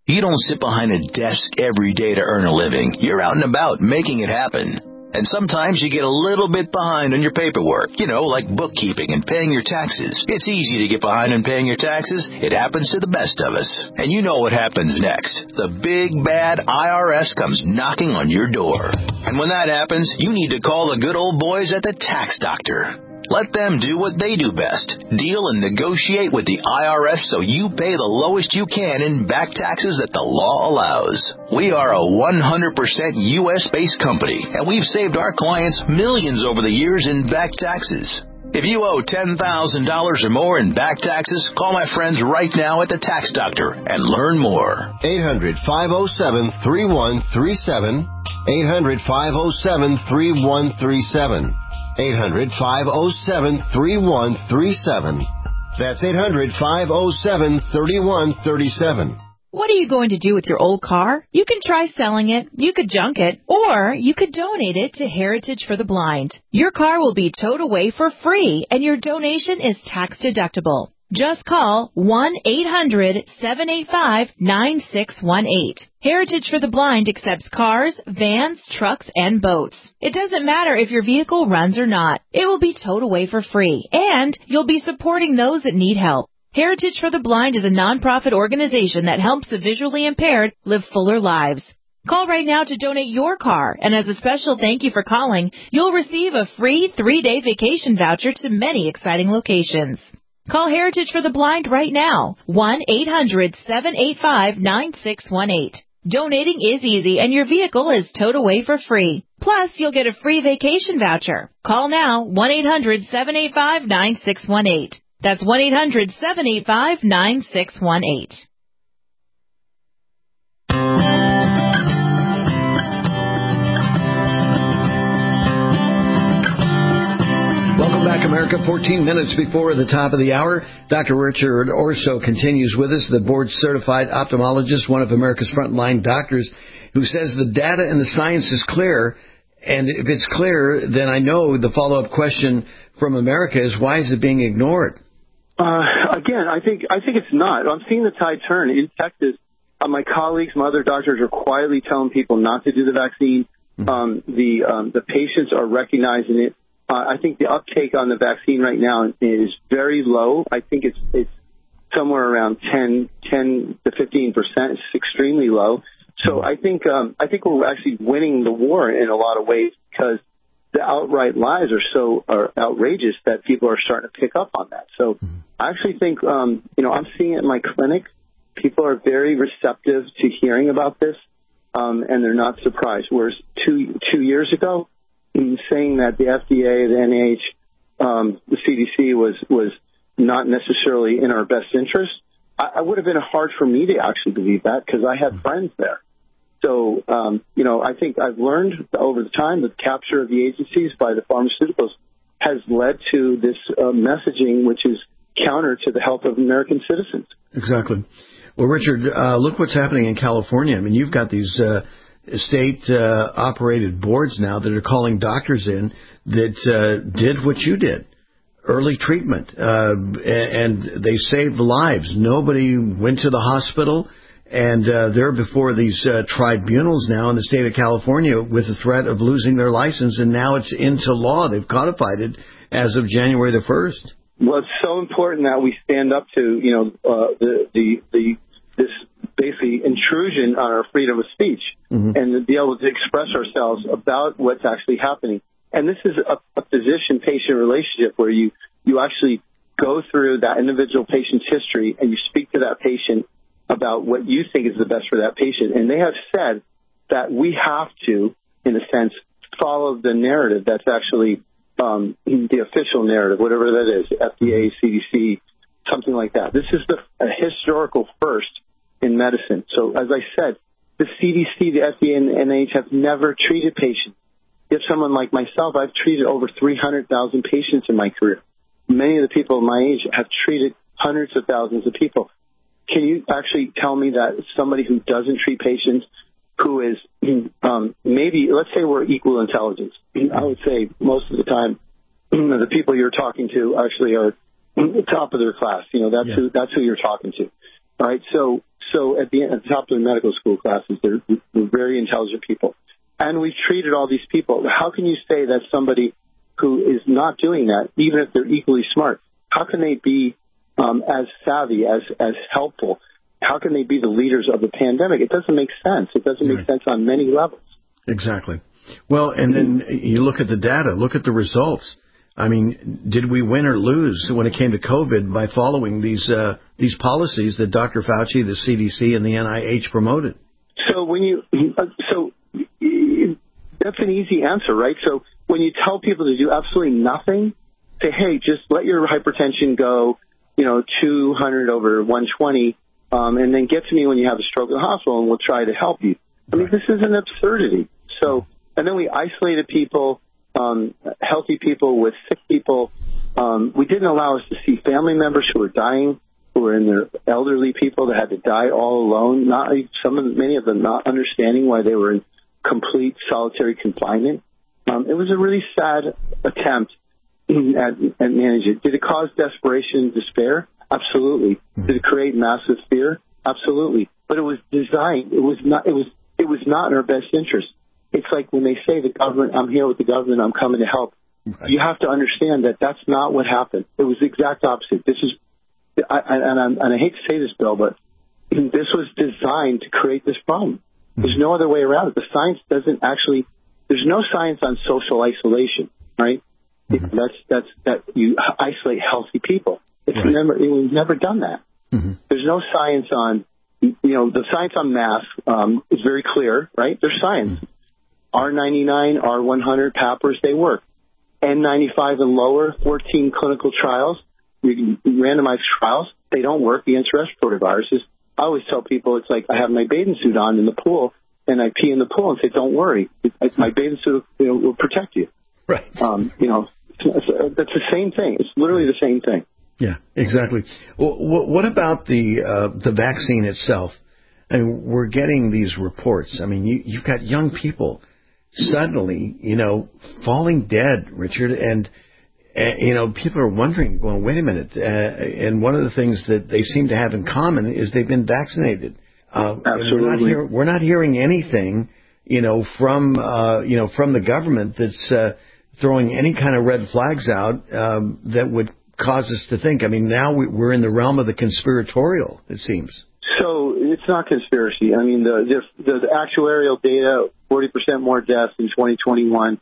You don't sit behind a desk every day to earn a living. You're out and about making it happen. And sometimes you get a little bit behind on your paperwork, like bookkeeping and paying your taxes. It's easy to get behind on paying your taxes. It happens to the best of us. And you know what happens next. The big, bad IRS comes knocking on your door. And when that happens, you need to call the good old boys at the Tax Doctor. Let them do what they do best. Deal and negotiate with the IRS so you pay the lowest you can in back taxes that the law allows. We are a 100% U.S.-based company, and we've saved our clients millions over the years in back taxes. If you owe $10,000 or more in back taxes, call my friends right now at the Tax Doctor and learn more. 800-507-3137. 800-507-3137. 800-507-3137. That's 800-507-3137. What are you going to do with your old car? You can try selling it, you could junk it, or you could donate it to Heritage for the Blind. Your car will be towed away for free, and your donation is tax deductible. Just call 1-800-785-9618. Heritage for the Blind accepts cars, vans, trucks, and boats. It doesn't matter if your vehicle runs or not. It will be towed away for free, and you'll be supporting those that need help. Heritage for the Blind is a nonprofit organization that helps the visually impaired live fuller lives. Call right now to donate your car, and as a special thank you for calling, you'll receive a free 3-day vacation voucher to many exciting locations. Call Heritage for the Blind right now, 1-800-785-9618. Donating is easy, and your vehicle is towed away for free. Plus, you'll get a free vacation voucher. Call now, 1-800-785-9618. That's 1-800-785-9618. Welcome back, America. 14 minutes before the top of the hour. Dr. Richard Orso continues with us, the board-certified ophthalmologist, one of America's frontline doctors, who says the data and the science is clear. And if it's clear, then I know the follow-up question from America is, why is it being ignored? Again, I think it's not. I'm seeing the tide turn in Texas. My colleagues, my other doctors are quietly telling people not to do the vaccine. The patients are recognizing it. I think the uptake on the vaccine right now is very low. I think it's somewhere around 10 to 15%. It's extremely low. So I think we're actually winning the war in a lot of ways, because the outright lies are outrageous that people are starting to pick up on that. So I actually think, I'm seeing it in my clinic. People are very receptive to hearing about this, and they're not surprised. Whereas two years ago, saying that the FDA, the NIH, the CDC was not necessarily in our best interest, I would have been hard for me to actually believe that, because I had friends there. So, I think I've learned over the time that the capture of the agencies by the pharmaceuticals has led to this messaging, which is counter to the health of American citizens. Exactly. Well, Richard, look what's happening in California. I mean, you've got these state-operated boards now that are calling doctors in that did what you did, early treatment, and they saved lives. Nobody went to the hospital, and they're before these tribunals now in the state of California with the threat of losing their license, and now it's into law. They've codified it as of January the 1st. Well, it's so important that we stand up to, this basically intrusion on our freedom of speech, and to be able to express ourselves about what's actually happening. And this is a physician-patient relationship where you actually go through that individual patient's history and you speak to that patient about what you think is the best for that patient. And they have said that we have to, in a sense, follow the narrative that's actually the official narrative, whatever that is, FDA, CDC, something like that. This is a historical first in medicine. So, as I said, the CDC, the FDA, and the NIH have never treated patients. If someone like myself, I've treated over 300,000 patients in my career. Many of the people my age have treated hundreds of thousands of people. Can you actually tell me that somebody who doesn't treat patients, who is maybe, let's say we're equal intelligence. I would say most of the time the people you're talking to actually are the top of their class. That's who you're talking to. All right. So So at the top of the medical school classes, they're very intelligent people. And we've treated all these people. How can you say that somebody who is not doing that, even if they're equally smart, how can they be as savvy, as helpful? How can they be the leaders of the pandemic? It doesn't make sense. It doesn't make sense on many levels. Exactly. Well, and then you look at the data, look at the results. I mean, did we win or lose when it came to COVID by following these policies that Dr. Fauci, the CDC, and the NIH promoted? So that's an easy answer, right? So when you tell people to do absolutely nothing, say, hey, just let your hypertension go, 200 over 120, and then get to me when you have a stroke in the hospital, and we'll try to help you. I mean, this is an absurdity. So, and then we isolated people, healthy people with sick people. We didn't allow us to see family members who were dying, who were in their elderly people that had to die all alone. Many of them not understanding why they were in complete solitary confinement. It was a really sad attempt at managing it. Did it cause desperation and despair? Absolutely. Did it create massive fear? Absolutely. But it was designed. It was not in our best interest. It's like when they say the government, I'm here with the government, I'm coming to help. Right. You have to understand that that's not what happened. It was the exact opposite. I hate to say this, Bill, but this was designed to create this problem. There's no other way around it. The science there's no science on social isolation, right? That you isolate healthy people. We've never done that. There's no science on, the science on masks is very clear, right? There's science. R99, R100, PAPRs, they work. N95 and lower, 14 clinical trials, randomized trials, they don't work against respiratory viruses. I always tell people it's like I have my bathing suit on in the pool, and I pee in the pool and say, don't worry, my bathing suit will protect you. Right. That's the same thing. It's literally the same thing. Yeah, exactly. Well, what about the vaccine itself? I mean, we're getting these reports. I mean, you've got young people suddenly, falling dead, Richard, and people are wondering, going, wait a minute. And one of the things that they seem to have in common is they've been vaccinated. Absolutely. We're not hearing anything, from the government that's throwing any kind of red flags out that would cause us to think. I mean, now we're in the realm of the conspiratorial, it seems. So it's not conspiracy. I mean, the actuarial data, 40% more deaths in 2021.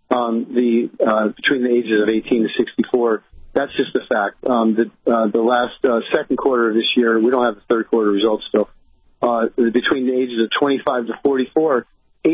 Between the ages of 18 to 64, that's just a fact. The last second quarter of this year, we don't have the third quarter results still. Between the ages of 25 to 44,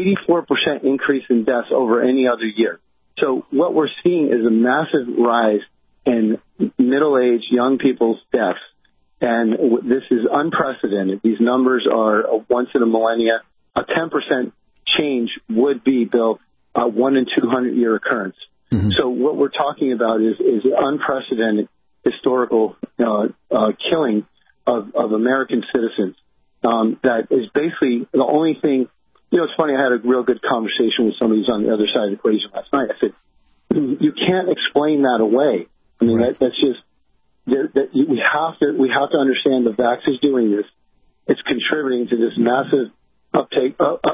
84% increase in deaths over any other year. So what we're seeing is a massive rise in middle-aged young people's deaths, and this is unprecedented. These numbers are once in a millennia. A 10% change would be, Bill, a 1 in 200 year occurrence. So what we're talking about is unprecedented historical killing of American citizens. That is basically the only thing. It's funny. I had a real good conversation with somebody who's on the other side of the equation last night. I said, you can't explain that away. I mean, that's just we have to understand the vax is doing this. It's contributing to this massive uptick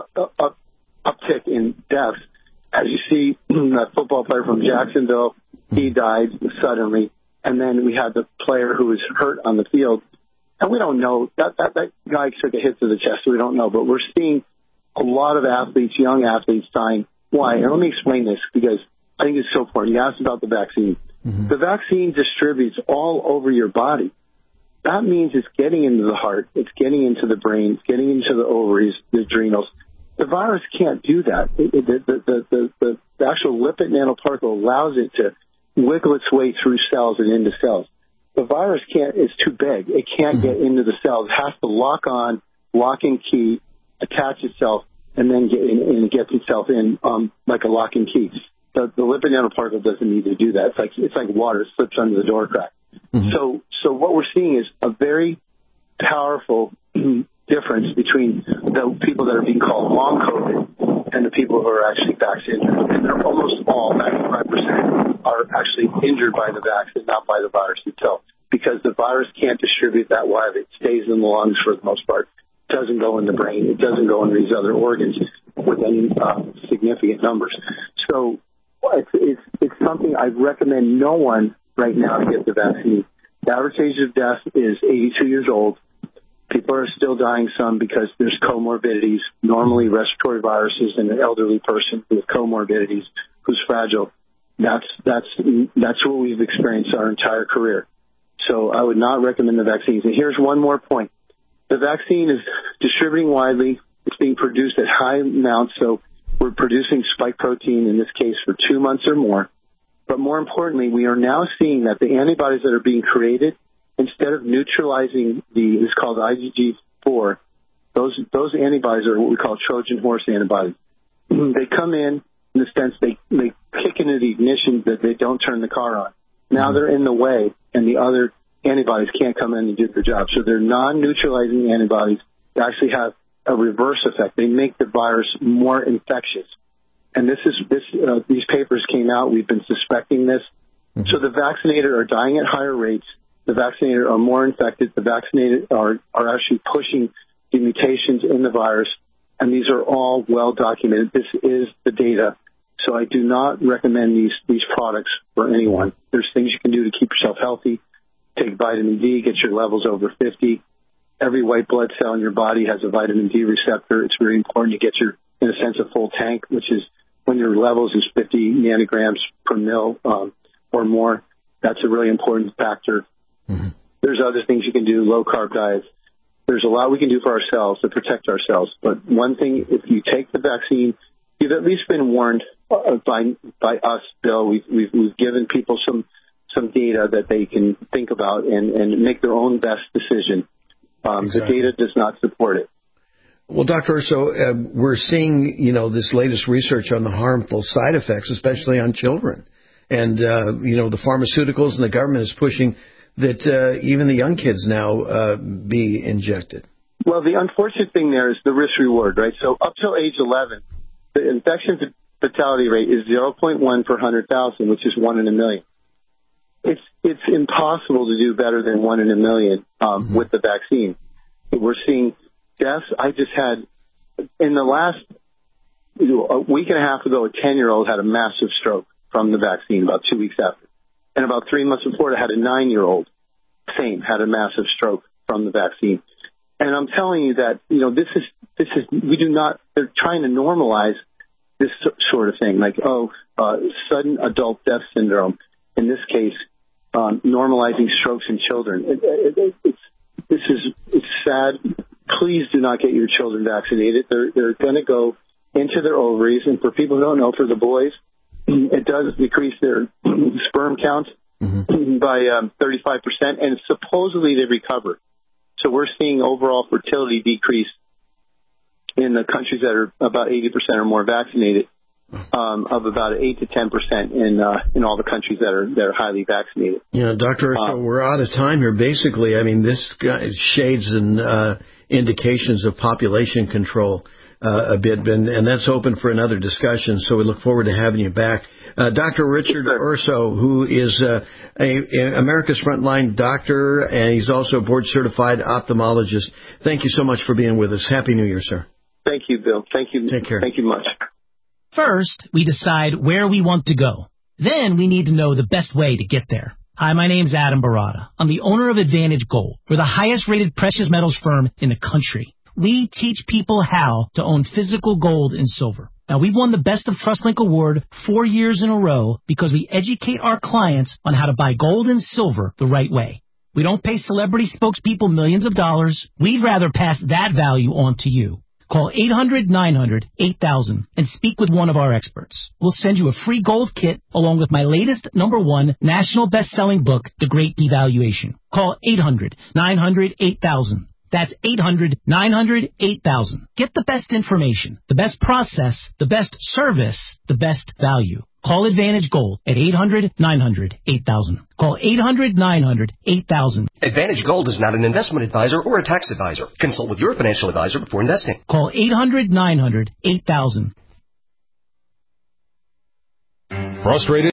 in deaths. As you see, that football player from Jacksonville, he died suddenly, and then we had the player who was hurt on the field, and we don't know that guy took a hit to the chest. So we don't know, but we're seeing a lot of athletes, young athletes, dying. Why? And let me explain this because I think it's so important. You asked about the vaccine. The vaccine distributes all over your body. That means it's getting into the heart, it's getting into the brain, it's getting into the ovaries, the adrenals. The virus can't do that. The actual lipid nanoparticle allows it to wiggle its way through cells and into cells. The virus can't, it's too big. It can't get into the cells. It has to lock on, lock and key, attach itself, and then get itself in like a lock and key. The lipid nanoparticle doesn't need to do that. It's like water. It slips under the door crack. So what we're seeing is a very powerful difference between the people that are being called long COVID and the people who are actually vaccinated. And they're almost all, 95%, are actually injured by the vaccine, not by the virus itself. because the virus can't distribute that widely. It stays in the lungs for the most part. It doesn't go in the brain. It doesn't go into these other organs within significant numbers. So it's something I recommend no one right now to get the vaccine. The average age of death is 82 years old. People are still dying some because there's comorbidities, normally respiratory viruses in an elderly person with comorbidities who's fragile. That's what we've experienced our entire career. So I would not recommend the vaccines. And here's one more point. The vaccine is distributing widely. It's being produced at high amounts, so we're producing spike protein, in this case, for 2 months or more. But more importantly, we are now seeing that the antibodies that are being created, instead of neutralizing it's called IgG4, those antibodies are what we call Trojan horse antibodies. They come in the sense they kick into the ignition that they don't turn the car on. Now they're in the way, and the other antibodies can't come in and do their job. So they're non-neutralizing antibodies. They actually have a reverse effect. They make the virus more infectious. And these papers came out. We've been suspecting this. So the vaccinated are dying at higher rates. The vaccinated are more infected. The vaccinated are actually pushing the mutations in the virus. And these are all well documented. This is the data. So I do not recommend these products for anyone. There's things you can do to keep yourself healthy. Take vitamin D, get your levels over 50. Every white blood cell in your body has a vitamin D receptor. It's very important to get in a sense, a full tank, which is when your levels is 50 nanograms per mil or more. That's a really important factor. There's other things you can do, low-carb diets. There's a lot we can do for ourselves to protect ourselves. But one thing, if you take the vaccine, you've at least been warned by us, Bill. We've given people some data that they can think about and make their own best decision. Exactly. The data does not support it. Well, Dr. Urso, we're seeing, this latest research on the harmful side effects, especially on children. And, the pharmaceuticals and the government is pushing that even the young kids now be injected. Well, the unfortunate thing there is the risk-reward, right? So up till age 11, the infection fatality rate is 0.1 per 100,000, which is 1 in a million. It's impossible to do better than 1 in a million with the vaccine. We're seeing deaths. I just had, in the last a week and a half ago, a 10-year-old had a massive stroke from the vaccine about 2 weeks after. And about 3 months before, I had a 9-year-old, had a massive stroke from the vaccine. And I'm telling you that, they're trying to normalize this sort of thing, like, sudden adult death syndrome. In this case, normalizing strokes in children. It's sad. Please do not get your children vaccinated. They're going to go into their ovaries. And for people who don't know, for the boys, it does decrease their sperm count by 35%, and supposedly they recover. So we're seeing overall fertility decrease in the countries that are about 80% or more vaccinated, of about 8 to 10% in all the countries that are highly vaccinated. Dr. Urso, we're out of time here. Basically, this shades and indications of population control a bit, and that's open for another discussion, so we look forward to having you back. Dr. Richard Urso, who is America's Frontline Doctor, and he's also a board-certified ophthalmologist. Thank you so much for being with us. Happy New Year, sir. Thank you, Bill. Thank you. Take care. Thank you much. First, we decide where we want to go. Then we need to know the best way to get there. Hi, my name's Adam Barada. I'm the owner of Advantage Gold. We're the highest-rated precious metals firm in the country. We teach people how to own physical gold and silver. Now, we've won the Best of TrustLink Award 4 years in a row because we educate our clients on how to buy gold and silver the right way. We don't pay celebrity spokespeople millions of dollars. We'd rather pass that value on to you. Call 800-900-8000 and speak with one of our experts. We'll send you a free gold kit along with my latest #1 national best-selling book, The Great Devaluation. Call 800-900-8000. That's 800-900-8000. Get the best information, the best process, the best service, the best value. Call Advantage Gold at 800-900-8000. Call 800-900-8000. Advantage Gold is not an investment advisor or a tax advisor. Consult with your financial advisor before investing. Call 800-900-8000. Frustrated?